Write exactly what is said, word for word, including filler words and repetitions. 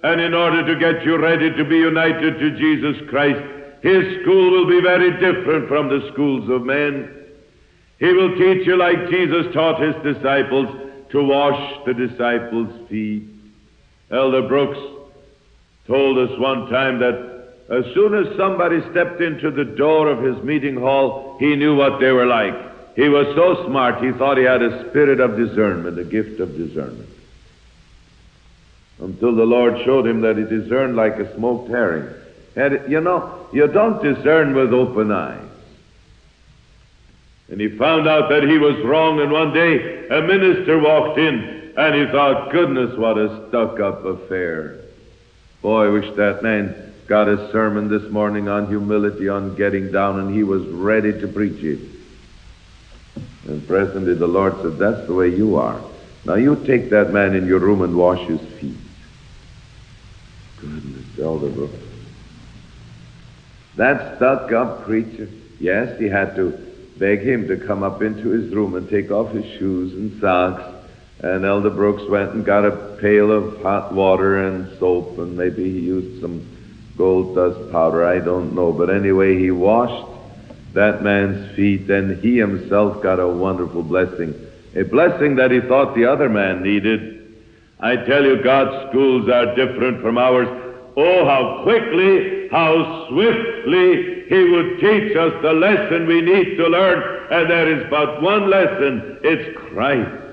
And in order to get you ready to be united to Jesus Christ, his school will be very different from the schools of men. He will teach you like Jesus taught his disciples to wash the disciples' feet. Elder Brooks told us one time that as soon as somebody stepped into the door of his meeting hall, he knew what they were like. He was so smart, he thought he had a spirit of discernment, a gift of discernment. Until the Lord showed him that he discerned like a smoked herring. And, you know, you don't discern with open eyes. And he found out that he was wrong, and one day a minister walked in, and he thought, goodness, what a stuck-up affair. Boy, I wish that man got a sermon this morning on humility, on getting down, and he was ready to preach it. And presently the Lord said, that's the way you are. Now you take that man in your room and wash his feet. Goodness, Elder Brooks. That stuck-up preacher, yes, he had to beg him to come up into his room and take off his shoes and socks. And Elder Brooks went and got a pail of hot water and soap, and maybe he used some gold dust powder, I don't know. But anyway, he washed that man's feet, and he himself got a wonderful blessing, a blessing that he thought the other man needed. I tell you, God's schools are different from ours. Oh, how quickly, how swiftly he would teach us the lesson we need to learn, and there is but one lesson. It's Christ.